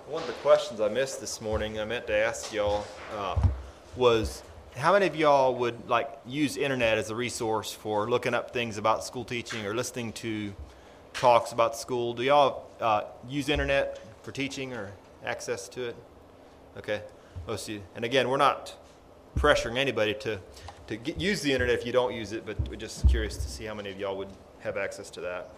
One of the questions I missed this morning, I meant to ask y'all, was how many of y'all would use internet as a resource for looking up things about school teaching or listening to talks about school? Do y'all use internet for teaching or access to it? Okay, most of you. And again, we're not pressuring anybody to use the internet if you don't use it, but we're just curious to see how many of y'all would have access to that.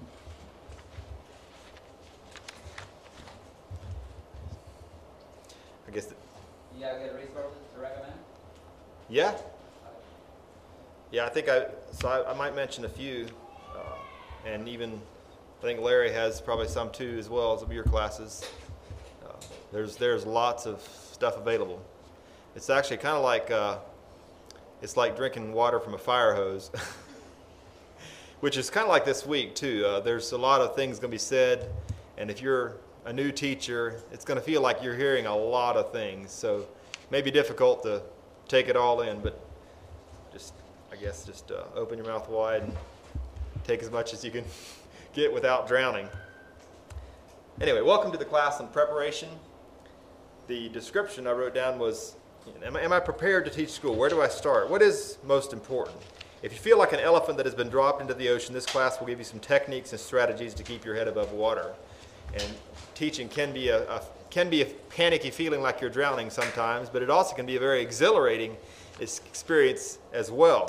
I guess. You got good resources to recommend? Yeah. Yeah, I think I might mention a few, and even I think Larry has probably some too as well as of your classes. There's lots of stuff available. It's actually kind of like it's like drinking water from a fire hose, which is kind of like this week too. There's a lot of things going to be said, and if you're a new teacher, it's going to feel like you're hearing a lot of things. So it may be difficult to take it all in, but just open your mouth wide and take as much as you can get without drowning. Anyway, welcome to the class on preparation. The description I wrote down was, am I prepared to teach school? Where do I start? What is most important? If you feel like an elephant that has been dropped into the ocean, this class will give you some techniques and strategies to keep your head above water. And teaching can be a panicky feeling like you're drowning sometimes, but it also can be a very exhilarating experience as well.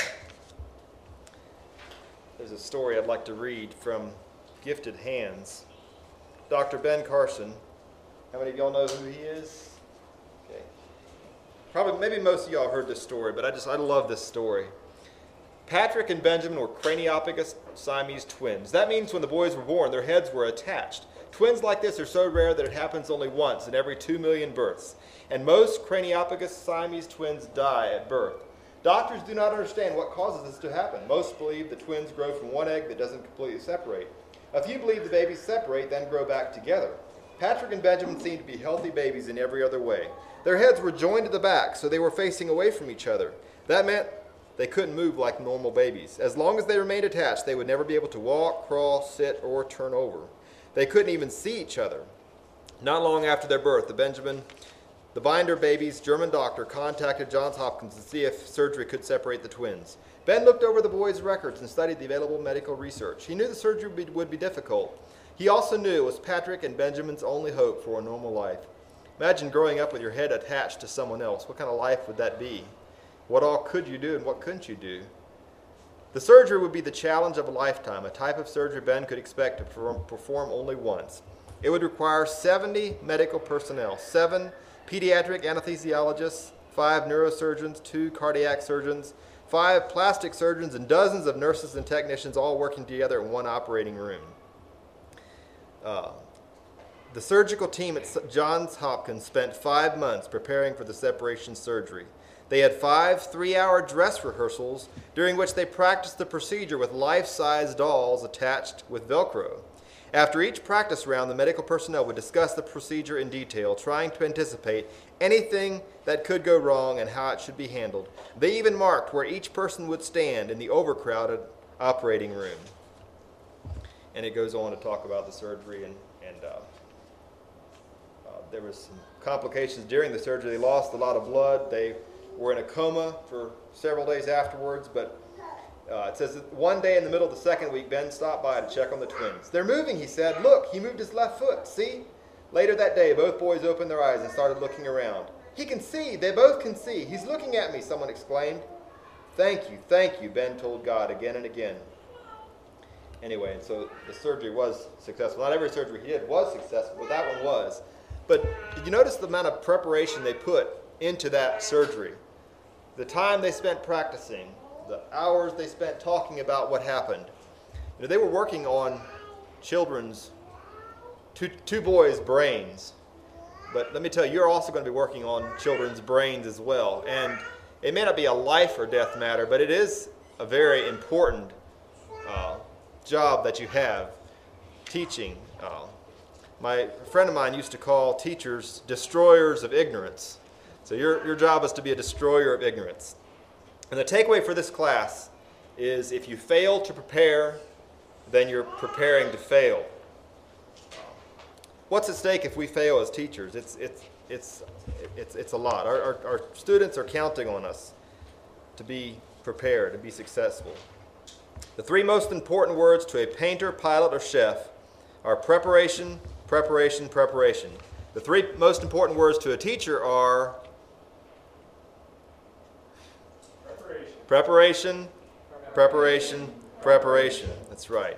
There's a story I'd like to read from Gifted Hands. Dr. Ben Carson. How many of y'all know who he is? Okay. Probably, maybe most of y'all heard this story, but I love this story. Patrick and Benjamin were craniopicus Siamese twins. That means when the boys were born, their heads were attached. Twins like this are so rare that it happens only once in every 2 million births, and most craniopicus Siamese twins die at birth. Doctors do not understand what causes this to happen. Most believe the twins grow from one egg that doesn't completely separate. A few believe the babies separate, then grow back together. Patrick and Benjamin seemed to be healthy babies in every other way. Their heads were joined at the back, so they were facing away from each other. That meant they couldn't move like normal babies. As long as they remained attached, they would never be able to walk, crawl, sit, or turn over. They couldn't even see each other. Not long after their birth, the Binder baby's German doctor contacted Johns Hopkins to see if surgery could separate the twins. Ben looked over the boys' records and studied the available medical research. He knew the surgery would be difficult. He also knew it was Patrick and Benjamin's only hope for a normal life. Imagine growing up with your head attached to someone else. What kind of life would that be? What all could you do and what couldn't you do? The surgery would be the challenge of a lifetime, a type of surgery Ben could expect to perform only once. It would require 70 medical personnel, 7 pediatric anesthesiologists, 5 neurosurgeons, 2 cardiac surgeons, 5 plastic surgeons, and dozens of nurses and technicians all working together in one operating room. The surgical team at Johns Hopkins spent 5 months preparing for the separation surgery. They had 5 3-hour dress rehearsals during which they practiced the procedure with life-size dolls attached with Velcro. After each practice round, the medical personnel would discuss the procedure in detail, trying to anticipate anything that could go wrong and how it should be handled. They even marked where each person would stand in the overcrowded operating room. And it goes on to talk about the surgery, and there was some complications during the surgery. They lost a lot of blood. They were in a coma for several days afterwards, but it says that one day in the middle of the 2nd week, Ben stopped by to check on the twins. "They're moving," he said. "Look, he moved his left foot. See?" Later that day, both boys opened their eyes and started looking around. "He can see. They both can see. He's looking at me," someone exclaimed. Thank you, Ben told God again and again. Anyway, so the surgery was successful. Not every surgery he did was successful, but that one was. But did you notice the amount of preparation they put into that surgery? The time they spent practicing, the hours they spent talking about what happened. They were working on children's, two boys' brains. But let me tell you, you're also going to be working on children's brains as well. And it may not be a life or death matter, but it is a very important job that you have, teaching. My friend of mine used to call teachers destroyers of ignorance. So your job is to be a destroyer of ignorance. And the takeaway for this class is if you fail to prepare, then you're preparing to fail. what's at stake if we fail as teachers? It's a lot. Our students are counting on us to be prepared, to be successful. The three most important words to a painter, pilot, or chef are preparation, preparation, preparation. The three most important words to a teacher are preparation, preparation, preparation. That's right.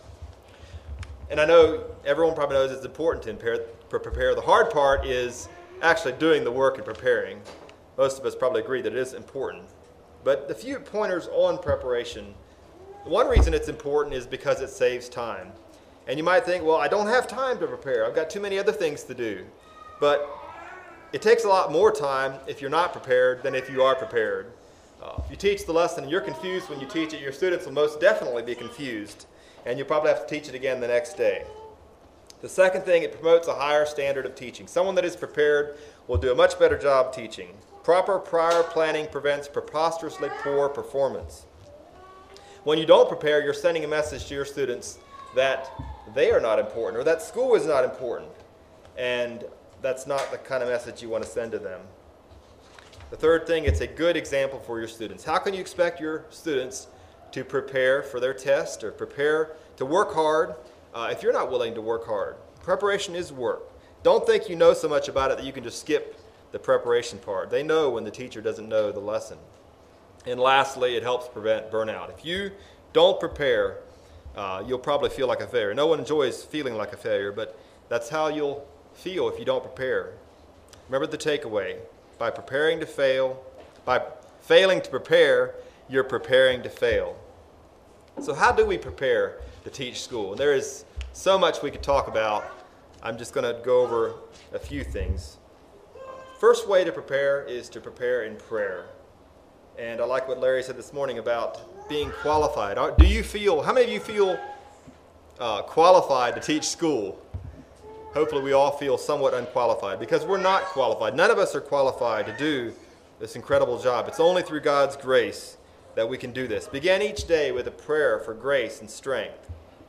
And I know everyone probably knows it's important to prepare. The hard part is actually doing the work and preparing. Most of us probably agree that it is important. But the few pointers on preparation, one reason it's important is because it saves time. And you might think, well, I don't have time to prepare. I've got too many other things to do. But it takes a lot more time if you're not prepared than if you are prepared. If you teach the lesson and you're confused when you teach it, your students will most definitely be confused. And you'll probably have to teach it again the next day. The second thing, it promotes a higher standard of teaching. Someone that is prepared will do a much better job teaching. Proper prior planning prevents preposterously poor performance. When you don't prepare, you're sending a message to your students that they are not important or that school is not important. And that's not the kind of message you want to send to them. The third thing, it's a good example for your students. How can you expect your students to prepare for their test or prepare to work hard if you're not willing to work hard? Preparation is work. Don't think you know so much about it that you can just skip the preparation part. They know when the teacher doesn't know the lesson. And lastly, it helps prevent burnout. If you don't prepare, you'll probably feel like a failure. No one enjoys feeling like a failure, but that's how you'll feel if you don't prepare. Remember the takeaway. By preparing to fail, by failing to prepare, you're preparing to fail. So how do we prepare to teach school? There is so much we could talk about. I'm just going to go over a few things. First way to prepare is to prepare in prayer. And I like what Larry said this morning about being qualified. How many of you feel qualified to teach school? Hopefully we all feel somewhat unqualified because we're not qualified. None of us are qualified to do this incredible job. It's only through God's grace that we can do this. Begin each day with a prayer for grace and strength.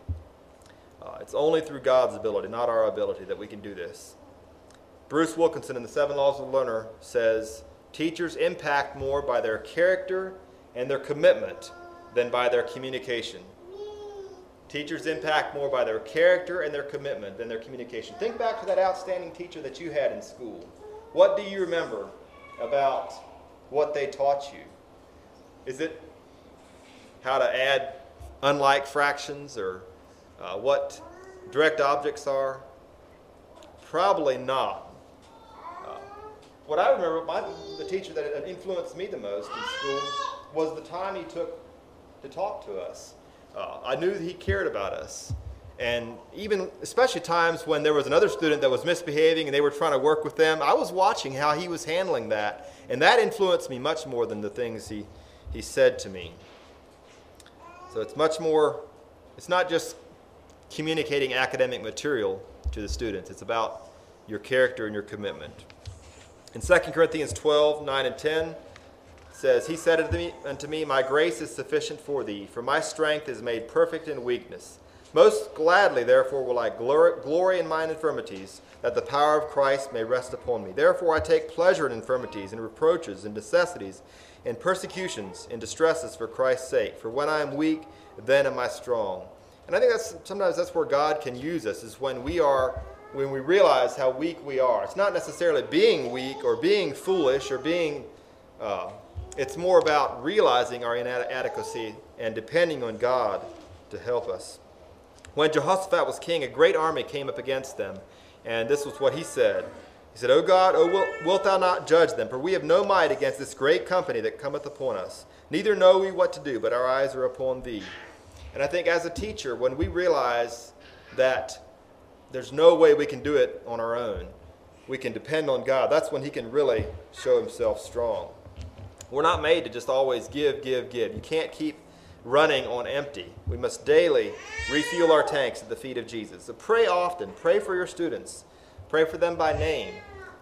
It's only through God's ability, not our ability, that we can do this. Bruce Wilkinson in the 7 Laws of the Learner says, teachers impact more by their character and their commitment than by their communication. Teachers impact more by their character and their commitment than their communication. Think back to that outstanding teacher that you had in school. What do you remember about what they taught you? Is it how to add unlike fractions or what direct objects are? Probably not. What I remember, the teacher that influenced me the most in school was the time he took to talk to us. I knew that he cared about us. And even, especially times when there was another student that was misbehaving and they were trying to work with them, I was watching how he was handling that. And that influenced me much more than the things he said to me. So it's much more, it's not just communicating academic material to the students. It's about your character and your commitment. In 2 Corinthians 12, 9 and 10, says, he said unto me, my grace is sufficient for thee, for my strength is made perfect in weakness. Most gladly, therefore, will I glory in mine infirmities, that the power of Christ may rest upon me. Therefore I take pleasure in infirmities, in reproaches, in necessities, in persecutions, in distresses for Christ's sake. For when I am weak, then am I strong. And I think sometimes that's where God can use us, is when we realize how weak we are. It's not necessarily being weak or being foolish or being... It's more about realizing our inadequacy and depending on God to help us. When Jehoshaphat was king, a great army came up against them, and this was what he said. He said, O God, wilt thou not judge them? For we have no might against this great company that cometh upon us. Neither know we what to do, but our eyes are upon thee. And I think as a teacher, when we realize that there's no way we can do it on our own, we can depend on God, that's when he can really show himself strong. We're not made to just always give. You can't keep running on empty. We must daily refuel our tanks at the feet of Jesus. So pray often. Pray for your students. Pray for them by name.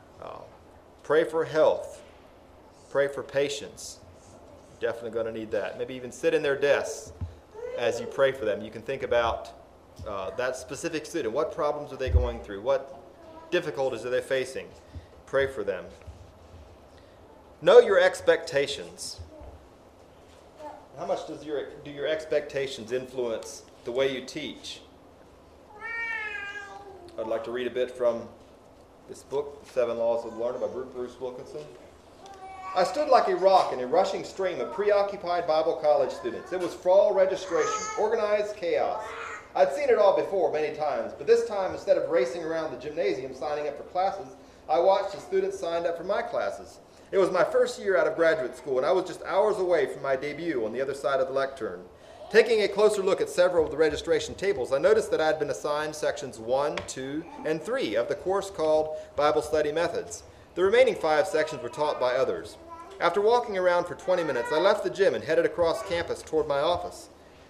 Pray for health. Pray for patience. Definitely going to need that. Maybe even sit in their desks as you pray for them. You can think about that specific student. What problems are they going through? What difficulties are they facing? Pray for them. Know your expectations. How much do your expectations influence the way you teach? I'd like to read a bit from this book, 7 Laws of the Learner by Bruce Wilkinson. I stood like a rock in a rushing stream of preoccupied Bible college students. It was fall registration, organized chaos. I'd seen it all before many times, but this time, instead of racing around the gymnasium signing up for classes, I watched the students signed up for my classes. It was my first year out of graduate school, and I was just hours away from my debut on the other side of the lectern. Taking a closer look at several of the registration tables, I noticed that I had been assigned sections 1, 2, and 3 of the course called Bible Study Methods. The remaining 5 sections were taught by others. After walking around for 20 minutes, I left the gym and headed across campus toward my office.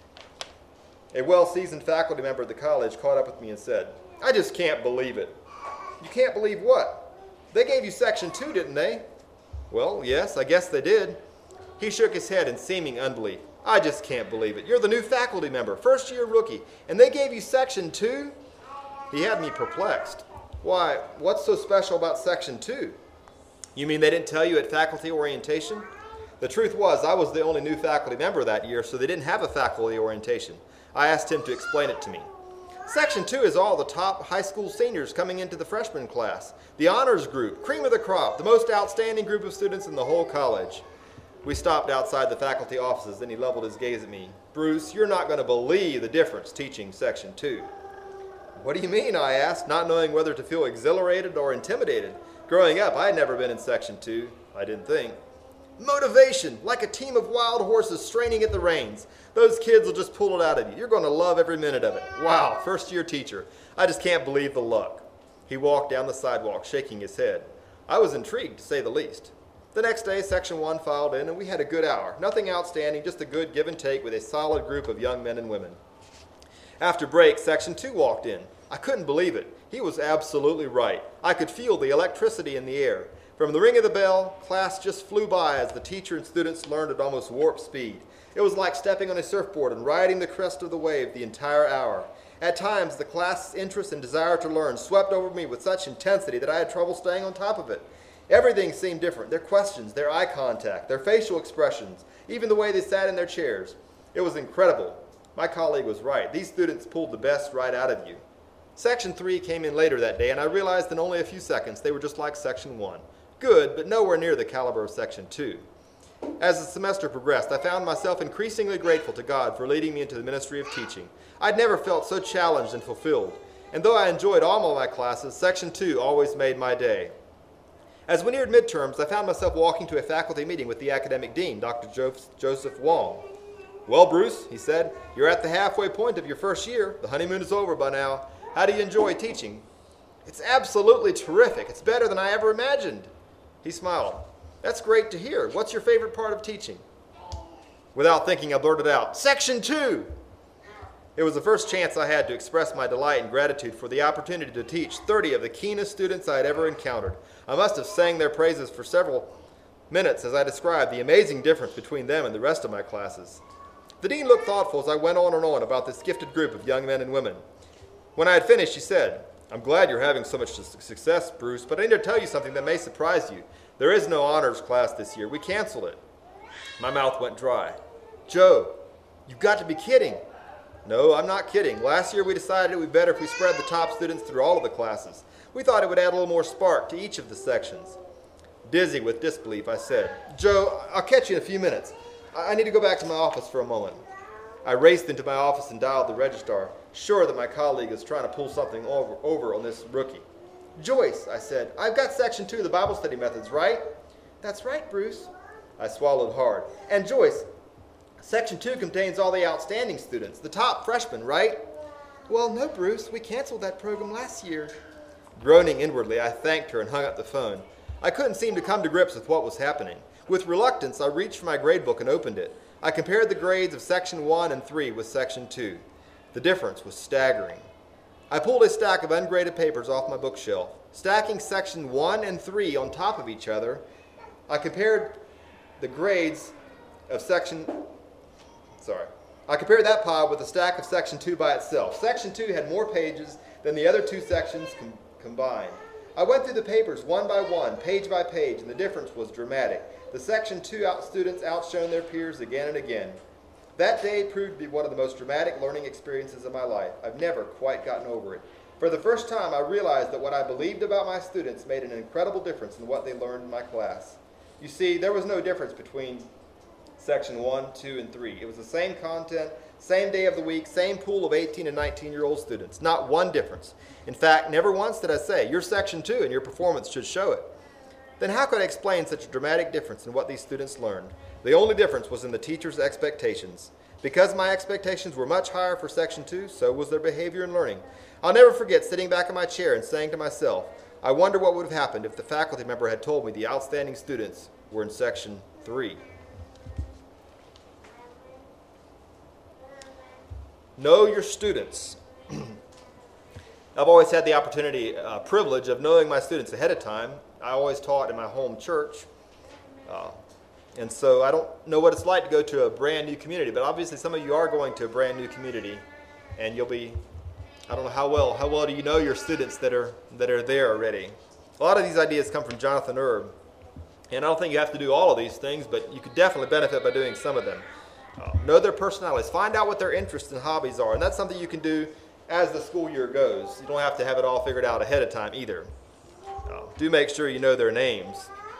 A well-seasoned faculty member at the college caught up with me and said, "I just can't believe it." "You can't believe what?" "They gave you section 2, didn't they?" "Well, yes, I guess they did." He shook his head in seeming unbelief. "I just can't believe it. You're the new faculty member, first-year rookie, and they gave you section 2? He had me perplexed. "Why, what's so special about section 2? "You mean they didn't tell you at faculty orientation?" The truth was, I was the only new faculty member that year, so they didn't have a faculty orientation. I asked him to explain it to me. "Section 2 is all the top high school seniors coming into the freshman class. The honors group, cream of the crop, the most outstanding group of students in the whole college." We stopped outside the faculty offices, then he leveled his gaze at me. "Bruce, you're not going to believe the difference teaching section 2. "What do you mean?" I asked, not knowing whether to feel exhilarated or intimidated. Growing up, I had never been in section 2. I didn't think. "Motivation, like a team of wild horses straining at the reins. Those kids will just pull it out of you. You're going to love every minute of it. Wow, first-year teacher. I just can't believe the luck." He walked down the sidewalk, shaking his head. I was intrigued, to say the least. The next day, section 1 filed in, and we had a good hour. Nothing outstanding, just a good give and take with a solid group of young men and women. After break, section 2 walked in. I couldn't believe it. He was absolutely right. I could feel the electricity in the air. From the ring of the bell, class just flew by as the teacher and students learned at almost warp speed. It was like stepping on a surfboard and riding the crest of the wave the entire hour. At times, the class's interest and desire to learn swept over me with such intensity that I had trouble staying on top of it. Everything seemed different. Their questions, their eye contact, their facial expressions, even the way they sat in their chairs. It was incredible. My colleague was right. These students pulled the best right out of you. Section 3 came in later that day, and I realized in only a few seconds they were just like section 1. Good, but nowhere near the caliber of section 2. As the semester progressed, I found myself increasingly grateful to God for leading me into the ministry of teaching. I'd never felt so challenged and fulfilled. And though I enjoyed all of my classes, section 2 always made my day. As we neared midterms, I found myself walking to a faculty meeting with the academic dean, Dr. Joseph Wong. "Well, Bruce," he said, "you're at the halfway point of your first year. The honeymoon is over by now. How do you enjoy teaching?" "It's absolutely terrific. It's better than I ever imagined." He smiled. "That's great to hear. What's your favorite part of teaching?" Without thinking, I blurted out, "Section 2!" It was the first chance I had to express my delight and gratitude for the opportunity to teach 30 of the keenest students I had ever encountered. I must have sang their praises for several minutes as I described the amazing difference between them and the rest of my classes. The dean looked thoughtful as I went on and on about this gifted group of young men and women. When I had finished, he said, "I'm glad you're having so much success, Bruce, but I need to tell you something that may surprise you. There is no honors class this year. We canceled it." My mouth went dry. "Joe, you've got to be kidding." "No, I'm not kidding. Last year we decided it would be better if we spread the top students through all of the classes. We thought it would add a little more spark to each of the sections." Dizzy with disbelief, I said, "Joe, I'll catch you in a few minutes. I need to go back to my office for a moment." I raced into my office and dialed the registrar, sure that my colleague is trying to pull something over on this rookie. "Joyce," I said, "I've got section 2 of the Bible Study Methods, right?" "That's right, Bruce." I swallowed hard. "And Joyce, section 2 contains all the outstanding students, the top freshmen, right?" "Well, no, Bruce. We canceled that program last year." Groaning inwardly, I thanked her and hung up the phone. I couldn't seem to come to grips with what was happening. With reluctance, I reached for my gradebook and opened it. I compared the grades of section 1 and 3 with section 2. The difference was staggering. I pulled a stack of ungraded papers off my bookshelf. Stacking section 1 and 3 on top of each other, I compared the grades of section I compared that pile with the stack of Section 2 by itself. Section 2 had more pages than the other two sections combined. I went through the papers one by one, page by page, and the difference was dramatic. The Section 2 students outshone their peers again and again. That day proved to be one of the most dramatic learning experiences of my life. I've never quite gotten over it. For the first time, I realized that what I believed about my students made an incredible difference in what they learned in my class. You see, there was no difference between Section 1, 2, and 3. It was the same content, same day of the week, same pool of 18 and 19-year-old students. Not one difference. In fact, never once did I say, "You're Section 2 and your performance should show it." Then how could I explain such a dramatic difference in what these students learned? The only difference was in the teacher's expectations. Because my expectations were much higher for Section 2, so was their behavior and learning. I'll never forget sitting back in my chair and saying to myself, I wonder what would have happened if the faculty member had told me the outstanding students were in Section 3. Know your students. I've always had the opportunity, privilege of knowing my students ahead of time. I always taught in my home church. And so I don't know what it's like to go to a brand new community, but obviously some of you are going to a brand new community, and you'll be, I don't know how well do you know your students that are there already? A lot of these ideas come from Jonathan Erb, and I don't think you have to do all of these things, but you could definitely benefit by doing some of them. Know their personalities. Find out what their interests and hobbies are, and that's something you can do as the school year goes. You don't have to have it all figured out ahead of time either. Do make sure you know their names.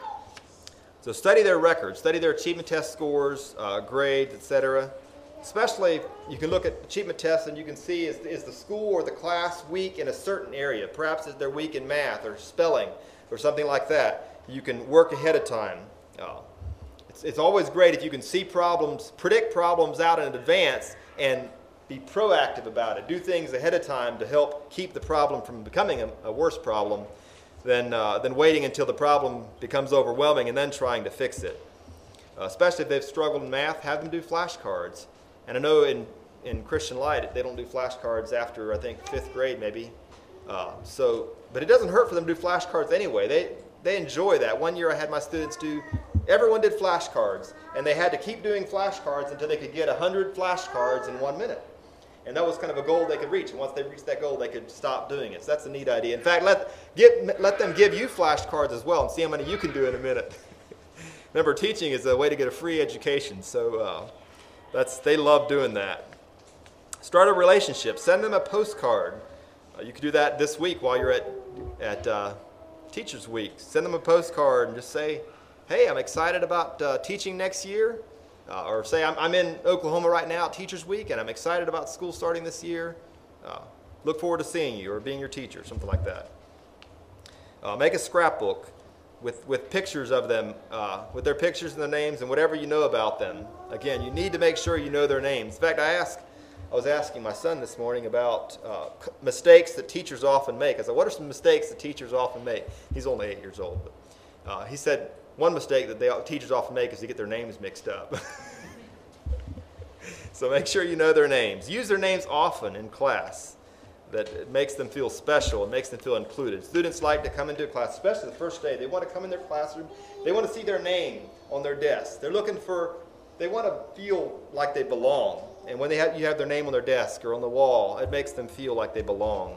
So study their records, study their achievement test scores, grades, etc. Especially, you can look at achievement tests and you can see is the school or the class weak in a certain area. Perhaps they're weak in math or spelling or something like that. You can work ahead of time. It's always great if you can see problems, predict problems out in advance, and be proactive about it. Do things ahead of time to help keep the problem from becoming a worse problem than waiting until the problem becomes overwhelming and then trying to fix it. Especially if they've struggled in math, have them do flashcards. And I know in Christian Light, they don't do flashcards after, I think, 5th grade maybe. But it doesn't hurt for them to do flashcards anyway. They enjoy that. One year I had my students everyone did flashcards, and they had to keep doing flashcards until they could get 100 flashcards in 1 minute. And that was kind of a goal they could reach. And once they reached that goal, they could stop doing it. So that's a neat idea. In fact, let them give you flashcards as well and see how many you can do in a minute. Remember, teaching is a way to get a free education. So they love doing that. Start a relationship. Send them a postcard. You can do that this week while you're at Teachers Week. Send them a postcard and just say, hey, I'm excited about teaching next year. Or say, I'm in Oklahoma right now at Teachers Week, and I'm excited about school starting this year. Look forward to seeing you or being your teacher, something like that. Make a scrapbook with pictures of them, with their pictures and their names and whatever you know about them. Again, you need to make sure you know their names. In fact, I was asking my son this morning about mistakes that teachers often make. I said, what are some mistakes that teachers often make? He's only 8 years old. But, he said, one mistake that teachers often make is to get their names mixed up. So make sure you know their names. Use their names often in class. That it makes them feel special. It makes them feel included. Students like to come into a class, especially the first day. They want to come in their classroom. They want to see their name on their desk. They want to feel like they belong. And when you have their name on their desk or on the wall, it makes them feel like they belong.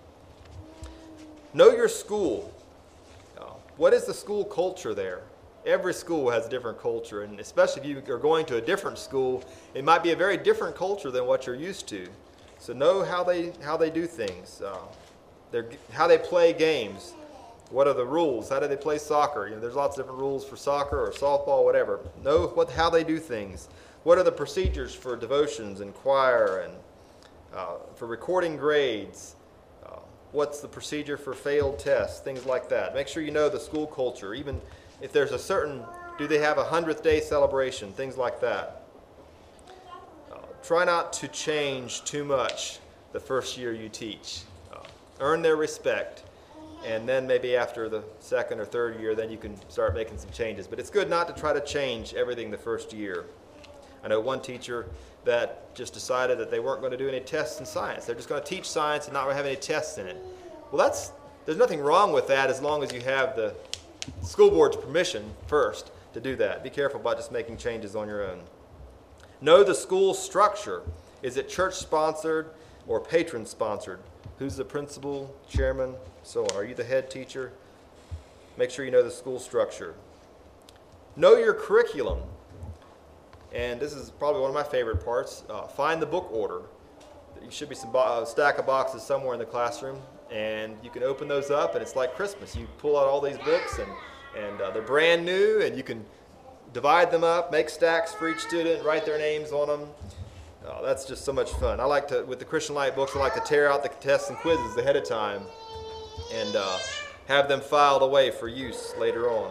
Know your school. What is the school culture there? Every school has a different culture, and especially if you are going to a different school, it might be a very different culture than what you're used to. So know how they do things, how they play games. What are the rules? How do they play soccer? There's lots of different rules for soccer or softball, whatever. Know how they do things. What are the procedures for devotions and choir and for recording grades? What's the procedure for failed tests? Things like that. Make sure you know the school culture. Even if there's do they have a 100th day celebration? Things like that. Try not to change too much the first year you teach. Earn their respect. And then maybe after the second or third year, then you can start making some changes. But it's good not to try to change everything the first year. I know one teacher that just decided that they weren't going to do any tests in science. They're just going to teach science and not have any tests in it. Well, there's nothing wrong with that as long as you have the school board's permission first to do that. Be careful about just making changes on your own. Know the school structure. Is it church-sponsored or patron-sponsored? Who's the principal, chairman, so on? Are you the head teacher? Make sure you know the school structure. Know your curriculum. And this is probably one of my favorite parts. Find the book order. There should be some stack of boxes somewhere in the classroom, and you can open those up, and it's like Christmas. You pull out all these books, and they're brand new, and you can divide them up, make stacks for each student, write their names on them. That's just so much fun. I like to, with the Christian Light books, I like to tear out the tests and quizzes ahead of time and have them filed away for use later on.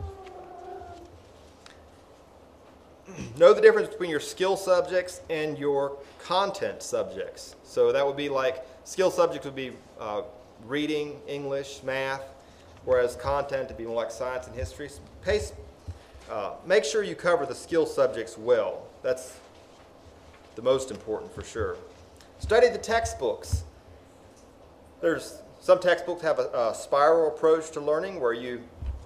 Know the difference between your skill subjects and your content subjects. So that would be like, skill subjects would be reading, English, math, whereas content would be more like science and history. Make sure you cover the skill subjects well. That's the most important for sure. Study the textbooks. There's some textbooks have a spiral approach to learning where you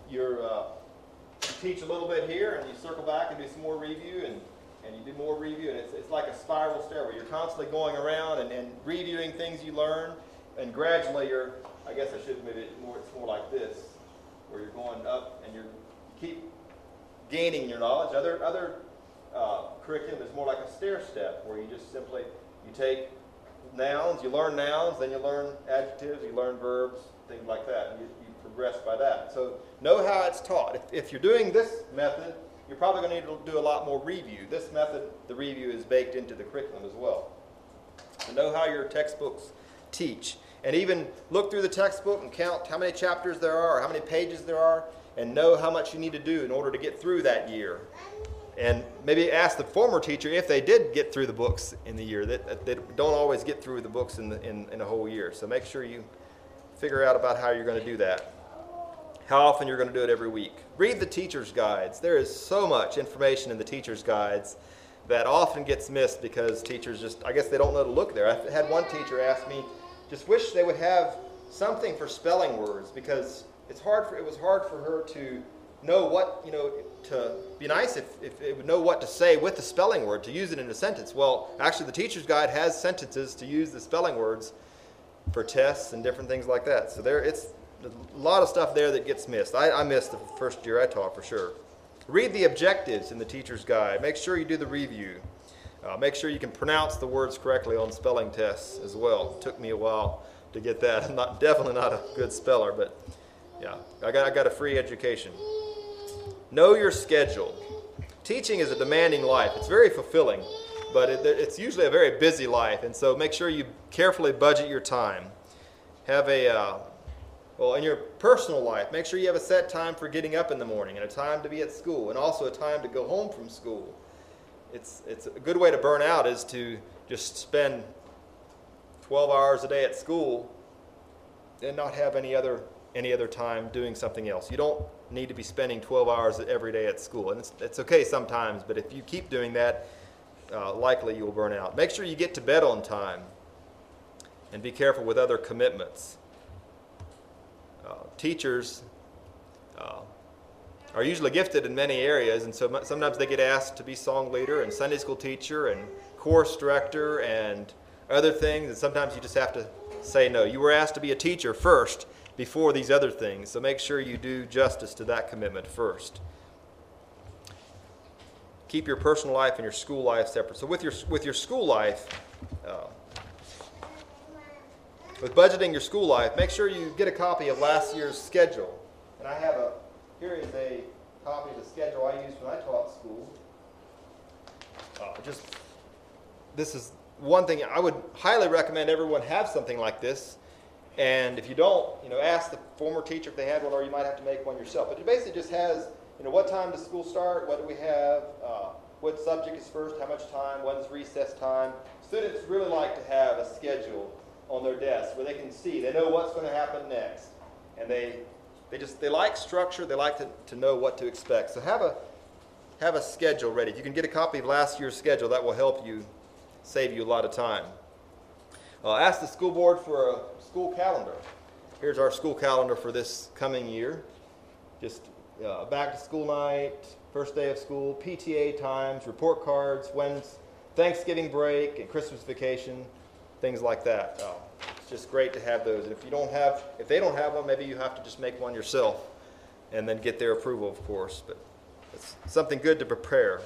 teach a little bit here and you circle back and do some more review and you do more review, and it's like a spiral stairway. You're constantly going around and reviewing things you learn, and gradually I guess I should maybe it's more like this, where you're going up and you keep gaining your knowledge. Other curriculum is more like a stair step where you just simply, you take nouns, you learn nouns, then you learn adjectives, you learn verbs, things like that, and you progress by that. So know how it's taught. If you're doing this method, you're probably going to need to do a lot more review. This method, the review is baked into the curriculum as well. So know how your textbooks teach. And even look through the textbook and count how many chapters there are or how many pages there are, and know how much you need to do in order to get through that year. And maybe ask the former teacher if they did get through the books in the year. They don't always get through the books in a whole year. So make sure you figure out about how you're going to do that. How often you're going to do it every week. Read the teacher's guides. There is so much information in the teacher's guides that often gets missed because teachers just, I guess they don't know to look there. I had one teacher ask me, just wish they would have something for spelling words, because it was hard for her to know what, to be nice if it would know what to say with the spelling word, to use it in a sentence. Well, actually the teacher's guide has sentences to use the spelling words for tests and different things like that. So it's a lot of stuff there that gets missed. I missed the first year I taught for sure. Read the objectives in the teacher's guide. Make sure you do the review. Make sure you can pronounce the words correctly on spelling tests as well. It took me a while to get that. I'm definitely not a good speller, but yeah, I got a free education. Know your schedule. Teaching is a demanding life. It's very fulfilling, but it's usually a very busy life, and so make sure you carefully budget your time. Have in your personal life, make sure you have a set time for getting up in the morning and a time to be at school and also a time to go home from school. It's a good way to burn out is to just spend 12 hours a day at school and not have any other time doing something else. You don't need to be spending 12 hours every day at school. And it's okay sometimes, but if you keep doing that, likely you'll burn out. Make sure you get to bed on time and be careful with other commitments. Teachers are usually gifted in many areas, and so sometimes they get asked to be song leader and Sunday school teacher and course director and other things, and sometimes you just have to say no. You were asked to be a teacher first before these other things, so make sure you do justice to that commitment first. Keep your personal life and your school life separate. So with your school life, with budgeting your school life, make sure you get a copy of last year's schedule. And here is a copy of the schedule I used when I taught school. This is one thing I would highly recommend everyone have something like this. And if you don't, ask the former teacher if they had one, or you might have to make one yourself. But it basically just has, what time does school start? What do we have? What subject is first? How much time? When's recess time? Students really like to have a schedule on their desk where they can see, they know what's going to happen next, and they like structure. They like to know what to expect. So have a schedule ready. If you can get a copy of last year's schedule, that will help you, save you a lot of time. Ask the school board for a school calendar. Here's our school calendar for this coming year. Just back to school night, first day of school, PTA times, report cards, when's Thanksgiving break and Christmas vacation, things like that. It's just great to have those. And if they don't have one, maybe you have to just make one yourself and then get their approval, of course. But it's something good to prepare.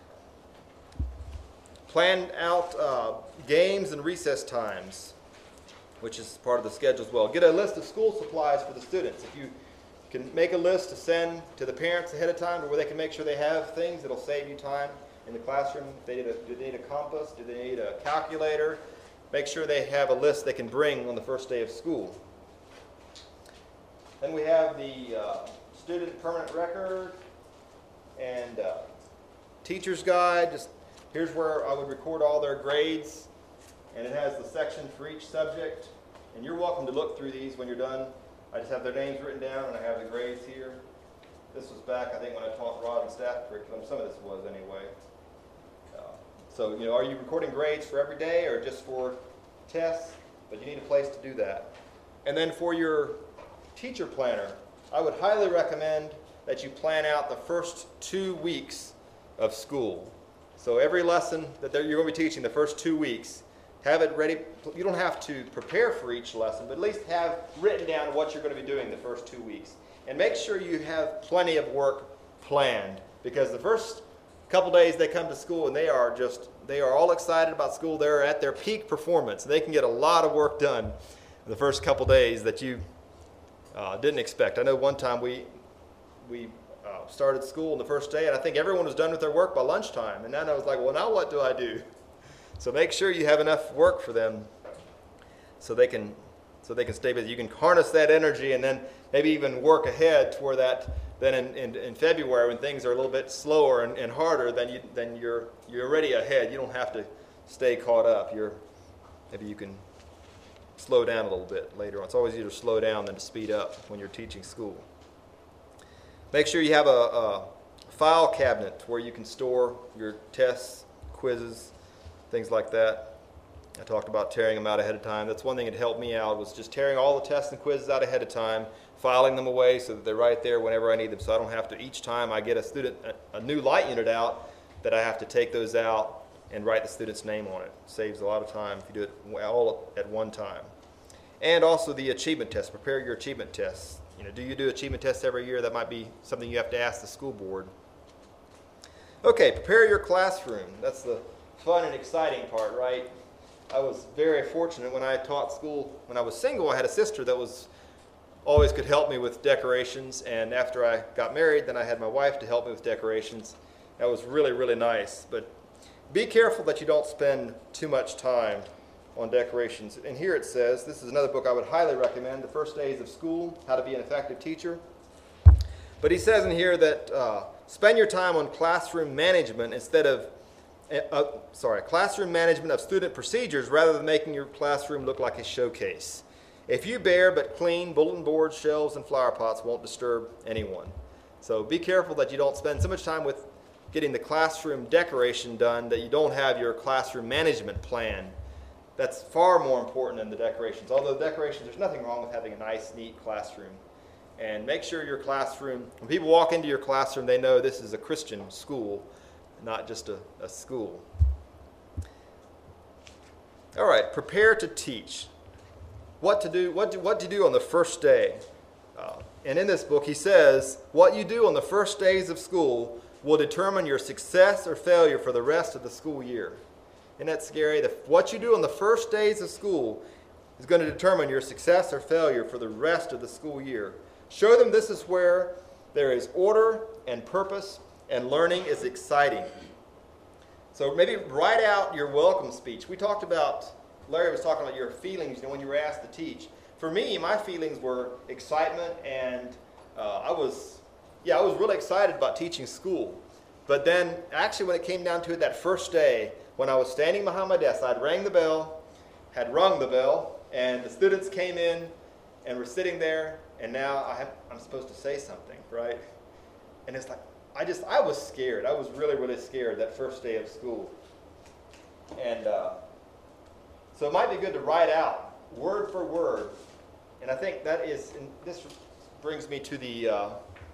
Plan out games and recess times, which is part of the schedule as well. Get a list of school supplies for the students. If you can make a list to send to the parents ahead of time where they can make sure they have things that'll save you time in the classroom. Do they need a compass? Do they need a calculator? Make sure they have a list they can bring on the first day of school. Then we have the student permanent record and teacher's guide. Here's where I would record all their grades, and it has the section for each subject. And you're welcome to look through these when you're done. I just have their names written down, and I have the grades here. This was back, I think, when I taught rod and staff curriculum. Some of this was anyway. So, are you recording grades for every day or just for tests? But you need a place to do that. And then for your teacher planner, I would highly recommend that you plan out the first 2 weeks of school. So every lesson that you're going to be teaching the first 2 weeks, have it ready. You don't have to prepare for each lesson, but at least have written down what you're going to be doing the first 2 weeks. And make sure you have plenty of work planned, because the first couple days they come to school and they are all excited about school. They're at their peak performance. They can get a lot of work done the first couple days that you didn't expect. I know one time we started school on the first day, and I think everyone was done with their work by lunchtime. And then I was like, well, now what do I do? So make sure you have enough work for them so they can stay busy. You can harness that energy and then maybe even work ahead toward that. Then in February, when things are a little bit slower and harder, then you're already ahead. You don't have to stay caught up. Maybe you can slow down a little bit later on. It's always easier to slow down than to speed up when you're teaching school. Make sure you have a file cabinet where you can store your tests, quizzes, things like that. I talked about tearing them out ahead of time. That's one thing that helped me out, was just tearing all the tests and quizzes out ahead of time, filing them away so that they're right there whenever I need them, so I don't have to, each time I get a new light unit out, that I have to take those out and write the student's name on it. Saves a lot of time if you do it all at one time. And also the achievement test. Prepare your achievement tests. Do you do achievement tests every year? That might be something you have to ask the school board. Okay, prepare your classroom. That's the fun and exciting part, right? I was very fortunate when I taught school. When I was single, I had a sister that always could help me with decorations, and after I got married, then I had my wife to help me with decorations. That was really, really nice. But be careful that you don't spend too much time on decorations. And here it says, this is another book I would highly recommend, The First Days of School, How to Be an Effective Teacher. But he says in here that spend your time on classroom management classroom management of student procedures rather than making your classroom look like a showcase. If you bare but clean, bulletin boards, shelves, and flower pots won't disturb anyone. So be careful that you don't spend so much time with getting the classroom decoration done that you don't have your classroom management plan. That's far more important than the decorations. Although decorations, there's nothing wrong with having a nice, neat classroom. And make sure your classroom, when people walk into your classroom, they know this is a Christian school, not just a school. All right, prepare to teach. What to do on the first day. And in this book, he says, what you do on the first days of school will determine your success or failure for the rest of the school year. Isn't that scary? What you do on the first days of school is going to determine your success or failure for the rest of the school year. Show them this is where there is order and purpose, and learning is exciting. So maybe write out your welcome speech. Larry was talking about your feelings when you were asked to teach. For me, my feelings were excitement, and I was really excited about teaching school. But then, actually, when it came down to it that first day, when I was standing behind my desk, I'd rung the bell, and the students came in and were sitting there, and now I'm supposed to say something, right? And it's like, I was scared. I was really, really scared that first day of school. And so it might be good to write out word for word. And I think this brings me to the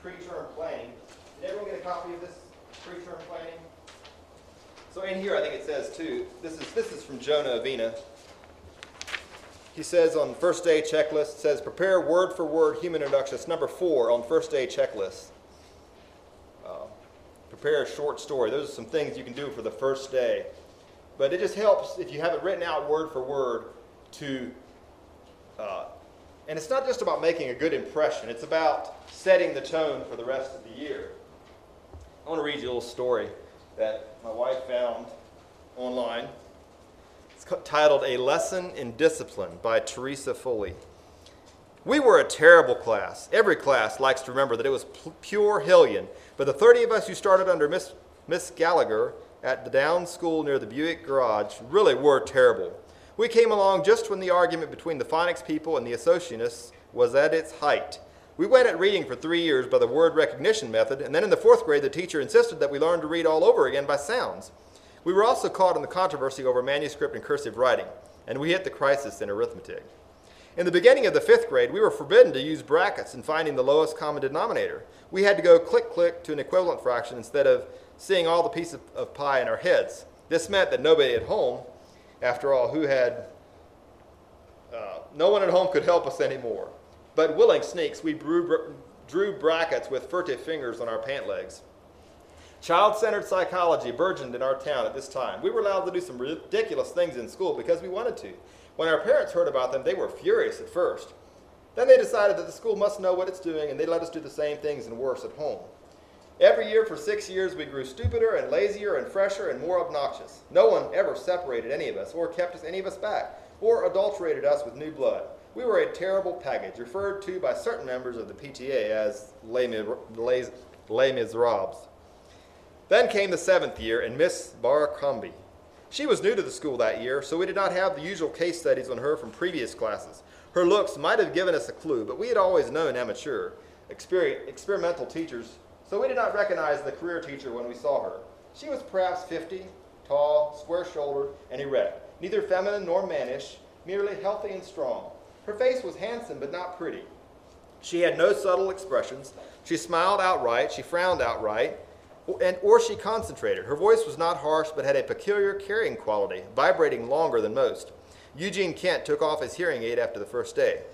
preterm planning. Did everyone get a copy of this preterm planning? So in here, I think it says too, this is from Jonah Avina. He says on first day checklist, it says prepare word for word human introduction. It's number 4 on first day checklist. Prepare a short story. Those are some things you can do for the first day. But it just helps if you have it written out word for word to, and it's not just about making a good impression. It's about setting the tone for the rest of the year. I want to read you a little story that my wife found online. It's titled A Lesson in Discipline by Teresa Foley. We were a terrible class. Every class likes to remember that it was pure hellion. But the 30 of us who started under Miss Gallagher at the Downs School near the Buick Garage really were terrible. We came along just when the argument between the phonics people and the associationists was at its height. We went at reading for 3 years by the word recognition method, and then in the 4th grade the teacher insisted that we learn to read all over again by sounds. We were also caught in the controversy over manuscript and cursive writing, and we hit the crisis in arithmetic. In the beginning of the 5th grade, we were forbidden to use brackets in finding the lowest common denominator. We had to go click, click to an equivalent fraction instead of seeing all the pieces of pie in our heads. This meant that nobody at home, after all, no one at home could help us anymore. But willing sneaks, we drew brackets with furtive fingers on our pant legs. Child-centered psychology burgeoned in our town at this time. We were allowed to do some ridiculous things in school because we wanted to. When our parents heard about them, they were furious at first. Then they decided that the school must know what it's doing, and they let us do the same things and worse at home. Every year for 6 years, we grew stupider and lazier and fresher and more obnoxious. No one ever separated any of us or kept any of us back or adulterated us with new blood. We were a terrible package, referred to by certain members of the PTA as Les Miserables. Then came the 7th year and Miss Baracombe. She was new to the school that year, so we did not have the usual case studies on her from previous classes. Her looks might have given us a clue, but we had always known amateur, experimental teachers, so we did not recognize the career teacher when we saw her. She was perhaps 50, tall, square-shouldered, and erect, neither feminine nor mannish, merely healthy and strong. Her face was handsome but not pretty. She had no subtle expressions. She smiled outright, she frowned outright, or she concentrated. Her voice was not harsh, but had a peculiar carrying quality, vibrating longer than most. Eugene Kent took off his hearing aid after the first day.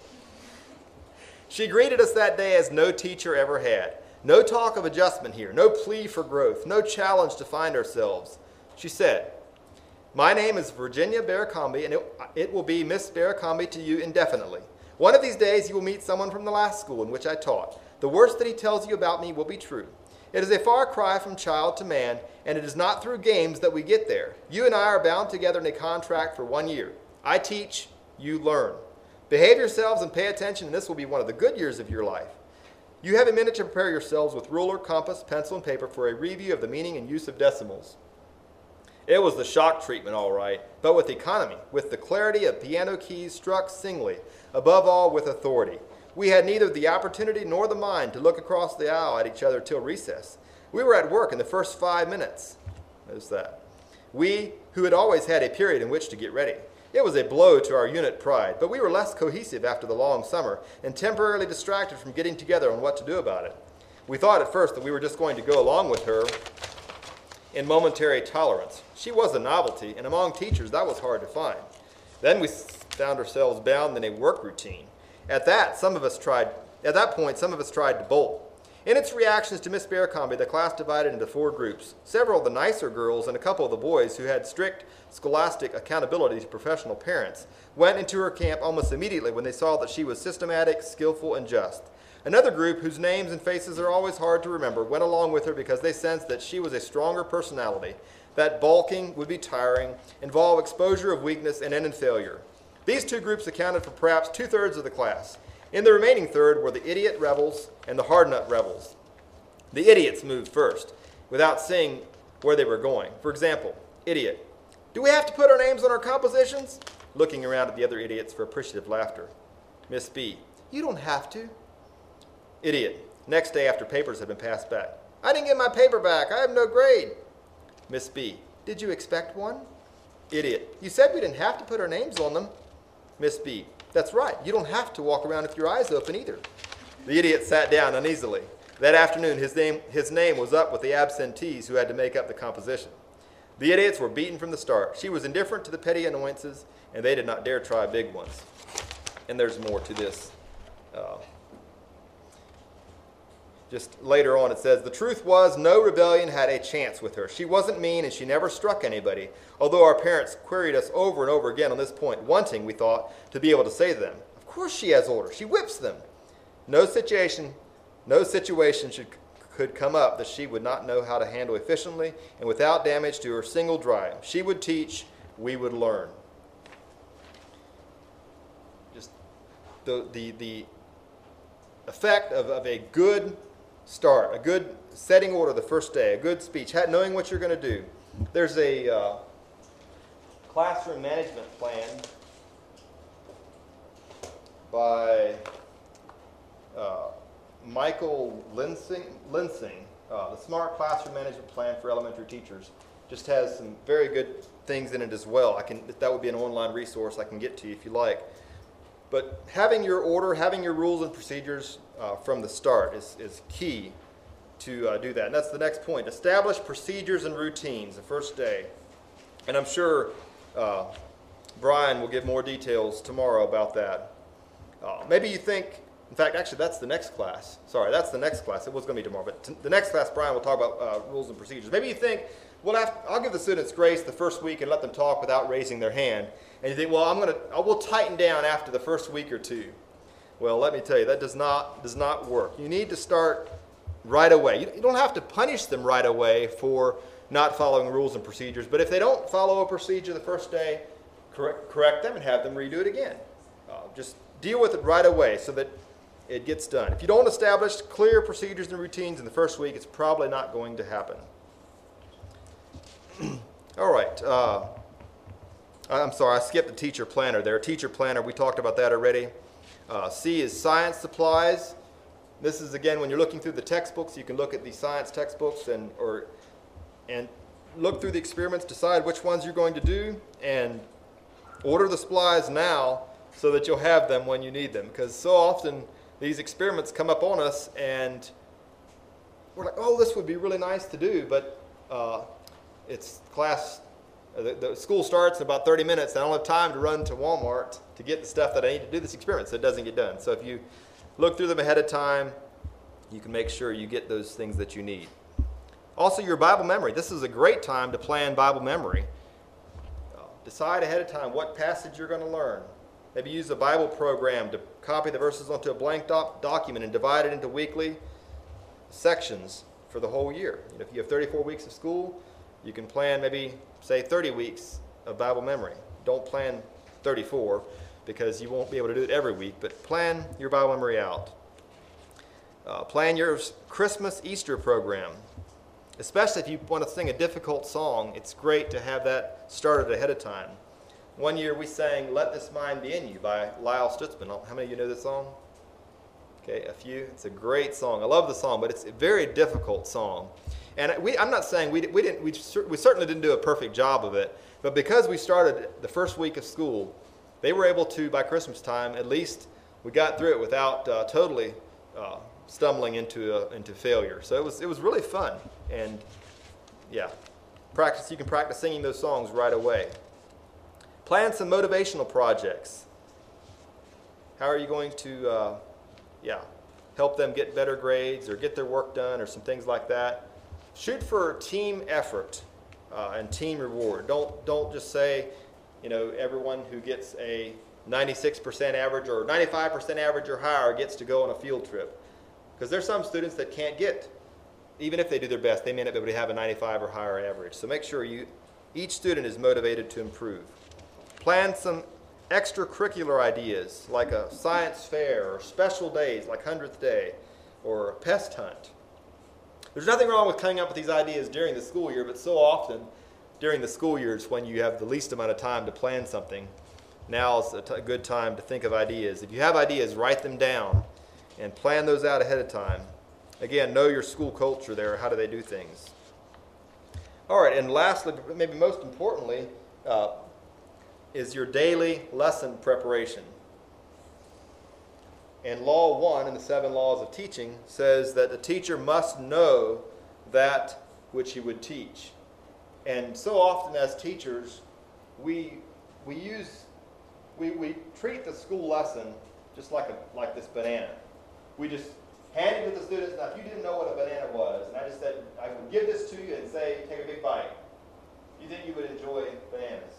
She greeted us that day as no teacher ever had. No talk of adjustment here, no plea for growth, no challenge to find ourselves. She said, "My name is Virginia Baracombe, and it will be Miss Baracombe to you indefinitely. One of these days you will meet someone from the last school in which I taught. The worst that he tells you about me will be true. It is a far cry from child to man, and it is not through games that we get there. You and I are bound together in a contract for 1 year. I teach, you learn. Behave yourselves and pay attention, and this will be one of the good years of your life. You have a minute to prepare yourselves with ruler, compass, pencil, and paper for a review of the meaning and use of decimals." It was the shock treatment, all right, but with economy, with the clarity of piano keys struck singly, above all with authority. We had neither the opportunity nor the mind to look across the aisle at each other till recess. We were at work in the first 5 minutes. Notice that. We, who had always had a period in which to get ready. It was a blow to our unit pride, but we were less cohesive after the long summer and temporarily distracted from getting together on what to do about it. We thought at first that we were just going to go along with her in momentary tolerance. She was a novelty, and among teachers that was hard to find. Then we found ourselves bound in a work routine. At that point, some of us tried to bolt. In its reactions to Miss Baracombe, the class divided into 4 groups. Several of the nicer girls and a couple of the boys who had strict scholastic accountability to professional parents went into her camp almost immediately when they saw that she was systematic, skillful, and just. Another group, whose names and faces are always hard to remember, went along with her because they sensed that she was a stronger personality, that balking would be tiring, involve exposure of weakness, and end in failure. These 2 groups accounted for perhaps 2/3 of the class. In the remaining third were the idiot rebels and the hard-nut rebels. The idiots moved first, without seeing where they were going. For example, idiot, "Do we have to put our names on our compositions?" Looking around at the other idiots for appreciative laughter. Miss B, "You don't have to." Idiot, next day after papers had been passed back, "I didn't get my paper back. I have no grade." Miss B, "Did you expect one?" Idiot, "You said we didn't have to put our names on them." Miss B, "That's right. You don't have to walk around with your eyes open either." The idiot sat down uneasily. That afternoon, his name was up with the absentees who had to make up the composition. The idiots were beaten from the start. She was indifferent to the petty annoyances, and they did not dare try big ones. And there's more to this. Just later on it says, the truth was no rebellion had a chance with her. She wasn't mean and she never struck anybody, although our parents queried us over and over again on this point, wanting, we thought, to be able to say to them, of course she has orders. She whips them. No situation could come up that she would not know how to handle efficiently and without damage to her single drive. She would teach, we would learn. Just the effect of a good start, a good setting order the first day, a good speech, knowing what you're going to do. There's a classroom management plan by Michael Linsing, the Smart Classroom Management Plan for Elementary Teachers. Just has some very good things in it as well. That would be an online resource I can get to you if you like. But having your order, having your rules and procedures from the start is key to do that. And that's the next point. Establish procedures and routines the first day. And I'm sure Brian will give more details tomorrow about that. Maybe you think, in fact, actually that's the next class. Sorry, that's the next class. It was going to be tomorrow. But the next class, Brian will talk about rules and procedures. Maybe you think, well, I'll give the students grace the first week and let them talk without raising their hand. And you think, well, we'll tighten down after the first week or two. Well, let me tell you, that does not work. You need to start right away. You don't have to punish them right away for not following rules and procedures, but if they don't follow a procedure the first day, correct them and have them redo it again. Just deal with it right away so that it gets done. If you don't establish clear procedures and routines in the first week, it's probably not going to happen. All right. I'm sorry, I skipped the teacher planner there. Teacher planner, we talked about that already. C is science supplies. This is, again, when you're looking through the textbooks, you can look at the science textbooks and look through the experiments, decide which ones you're going to do, and order the supplies now so that you'll have them when you need them. Because so often these experiments come up on us and we're like, oh, this would be really nice to do, but it's class. The school starts in about 30 minutes, and I don't have time to run to Walmart to get the stuff that I need to do this experiment, so it doesn't get done. So if you look through them ahead of time, you can make sure you get those things that you need. Also, your Bible memory. This is a great time to plan Bible memory. Decide ahead of time what passage you're going to learn. Maybe use a Bible program to copy the verses onto a blank document and divide it into weekly sections for the whole year. If you have 34 weeks of school, you can plan maybe, say, 30 weeks of Bible memory. Don't plan 34 because you won't be able to do it every week, but plan your Bible memory out. Plan your Christmas, Easter program. Especially if you want to sing a difficult song, it's great to have that started ahead of time. One year we sang Let This Mind Be In You by Lyle Stutzman. How many of you know this song? Okay, a few. It's a great song. I love the song, but it's a very difficult song. And I'm not saying we certainly didn't do a perfect job of it, but because we started the first week of school, they were able to, by Christmas time, at least we got through it without totally stumbling into failure. So it was really fun. And yeah, you can practice singing those songs right away. Plan some motivational projects. How are you going to help them get better grades or get their work done or some things like that? Shoot for team effort and team reward. Don't just say, everyone who gets a 96% average or 95% average or higher gets to go on a field trip. Because there's some students that can't get, even if they do their best, they may not be able to have a 95 or higher average. So make sure each student is motivated to improve. Plan some extracurricular ideas like a science fair or special days like 100th Day or a pest hunt. There's nothing wrong with coming up with these ideas during the school year, but so often during the school year is when you have the least amount of time to plan something. Now is a good time to think of ideas. If you have ideas, write them down and plan those out ahead of time. Again, know your school culture there. How do they do things? All right, and lastly, maybe most importantly, is your daily lesson preparation. And Law 1 in the 7 Laws of Teaching says that the teacher must know that which he would teach. And so often as teachers, we treat the school lesson just like this banana. We just hand it to the students. Now, if you didn't know what a banana was, and I just said, I would give this to you and say, take a big bite, you think you would enjoy bananas?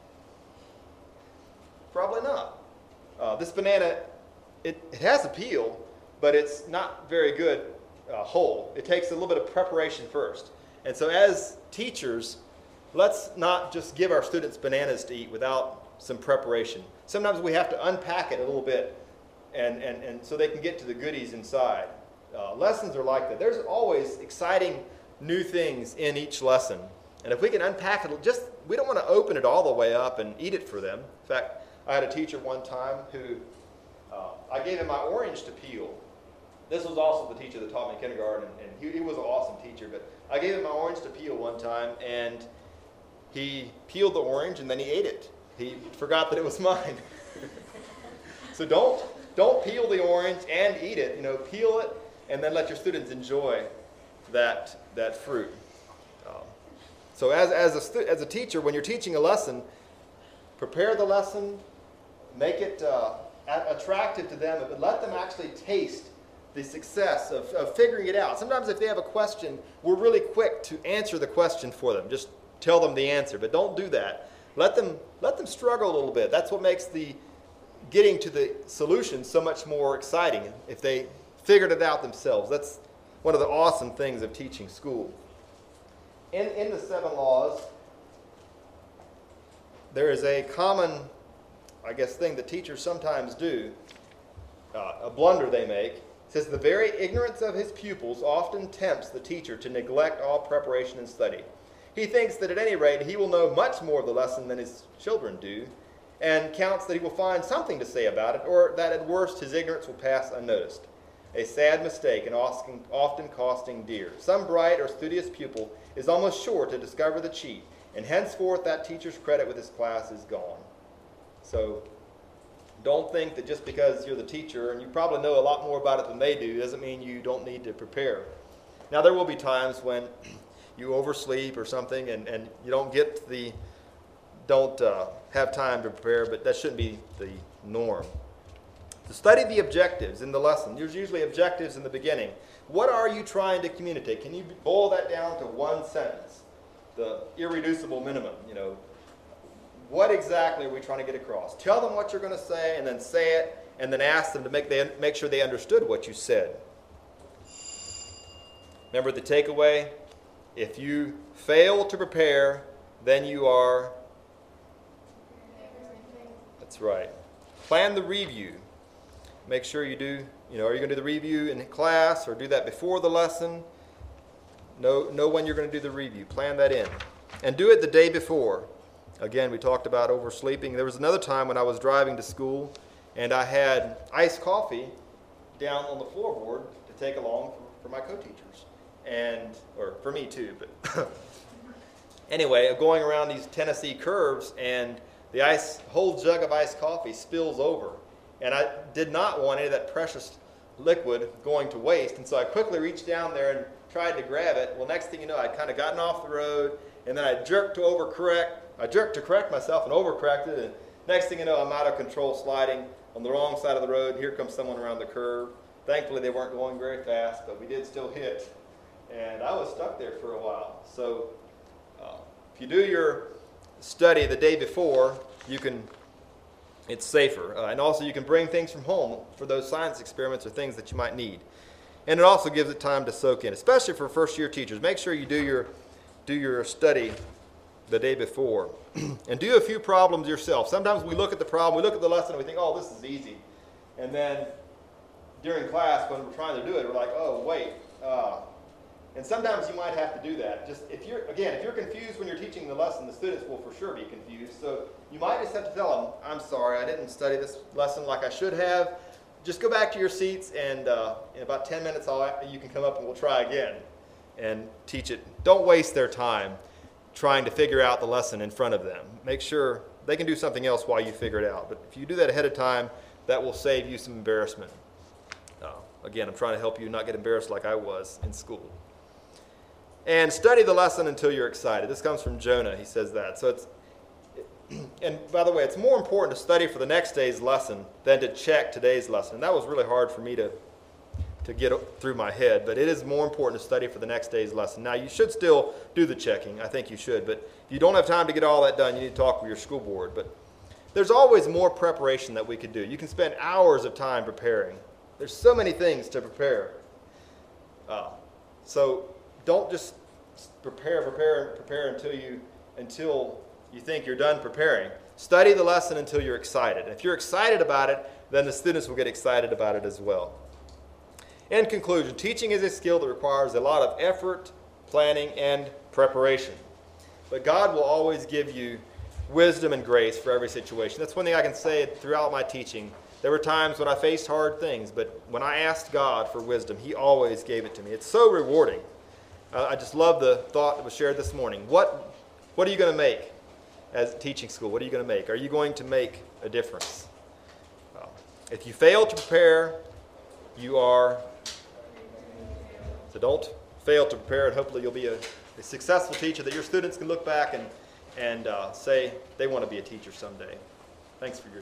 Probably not. This banana, it has appeal, but it's not very good whole. It takes a little bit of preparation first. And so as teachers, let's not just give our students bananas to eat without some preparation. Sometimes we have to unpack it a little bit and so they can get to the goodies inside. Lessons are like that. There's always exciting new things in each lesson. And if we can unpack it, we don't want to open it all the way up and eat it for them. In fact, I had a teacher one time who, I gave him my orange to peel. This was also the teacher that taught me kindergarten, and he was an awesome teacher, but I gave him my orange to peel one time, and he peeled the orange and then he ate it. He forgot that it was mine. So don't peel the orange and eat it. Peel it and then let your students enjoy that fruit. So as a teacher, when you're teaching a lesson, prepare the lesson, make it attractive to them, but let them actually taste the success of figuring it out. Sometimes if they have a question, we're really quick to answer the question for them. Just tell them the answer, but don't do that. Let them struggle a little bit. That's what makes the getting to the solution so much more exciting if they figured it out themselves. That's one of the awesome things of teaching school. In the 7 laws, there is a common, thing that teachers sometimes do, a blunder they make. It says, the very ignorance of his pupils often tempts the teacher to neglect all preparation and study. He thinks that at any rate he will know much more of the lesson than his children do, and counts that he will find something to say about it, or that at worst his ignorance will pass unnoticed. A sad mistake and often costing dear. Some bright or studious pupil is almost sure to discover the cheat, and henceforth that teacher's credit with his class is gone. So don't think that just because you're the teacher and you probably know a lot more about it than they do doesn't mean you don't need to prepare. Now there will be times when you oversleep or something and you don't have time to prepare, but that shouldn't be the norm. To study the objectives in the lesson. There's usually objectives in the beginning. What are you trying to communicate? Can you boil that down to one sentence? The irreducible minimum, What exactly are we trying to get across? Tell them what you're going to say, and then say it, and then ask them to make sure they understood what you said. Remember the takeaway? If you fail to prepare, then you are... That's right. Plan the review. Make sure you do, are you going to do the review in class or do that before the lesson? Know when you're going to do the review. Plan that in. And do it the day before. Again, we talked about oversleeping. There was another time when I was driving to school and I had iced coffee down on the floorboard to take along for my co-teachers. Or for me too, but anyway, going around these Tennessee curves and the whole jug of iced coffee spills over. And I did not want any of that precious liquid going to waste, and so I quickly reached down there and tried to grab it. Well, next thing you know, I'd kind of gotten off the road, and then I jerked to correct myself and overcorrected, and next thing you know, I'm out of control sliding on the wrong side of the road. Here comes someone around the curve. Thankfully, they weren't going very fast, but we did still hit, and I was stuck there for a while. So if you do your study the day before, it's safer. And also you can bring things from home for those science experiments or things that you might need. And it also gives it time to soak in, especially for first-year teachers. Make sure you do your study the day before. And do a few problems yourself. Sometimes we look at the problem, we look at the lesson, and we think, oh, this is easy. And then during class, when we're trying to do it, we're like, oh, wait. And sometimes you might have to do that. Just if you're confused when you're teaching the lesson, the students will for sure be confused. So you might just have to tell them, I'm sorry, I didn't study this lesson like I should have. Just go back to your seats, and in about 10 minutes you can come up and we'll try again and teach it. Don't waste their time trying to figure out the lesson in front of them. Make sure they can do something else while you figure it out. But if you do that ahead of time, that will save you some embarrassment. Again, I'm trying to help you not get embarrassed like I was in school. And study the lesson until you're excited. This comes from Jonah. He says that. So and by the way, it's more important to study for the next day's lesson than to check today's lesson. And that was really hard for me to get through my head, but it is more important to study for the next day's lesson. Now, you should still do the checking. I think you should, but if you don't have time to get all that done, you need to talk with your school board. But there's always more preparation that we could do. You can spend hours of time preparing. There's so many things to prepare. So don't just prepare until you think you're done preparing. Study the lesson until you're excited. And if you're excited about it, then the students will get excited about it as well. In conclusion, teaching is a skill that requires a lot of effort, planning, and preparation. But God will always give you wisdom and grace for every situation. That's one thing I can say throughout my teaching. There were times when I faced hard things, but when I asked God for wisdom, He always gave it to me. It's so rewarding. I just love the thought that was shared this morning. What are you going to make as teaching school? What are you going to make? Are you going to make a difference? If you fail to prepare, you are... So don't fail to prepare, and hopefully you'll be a successful teacher that your students can look back and say they want to be a teacher someday. Thanks for your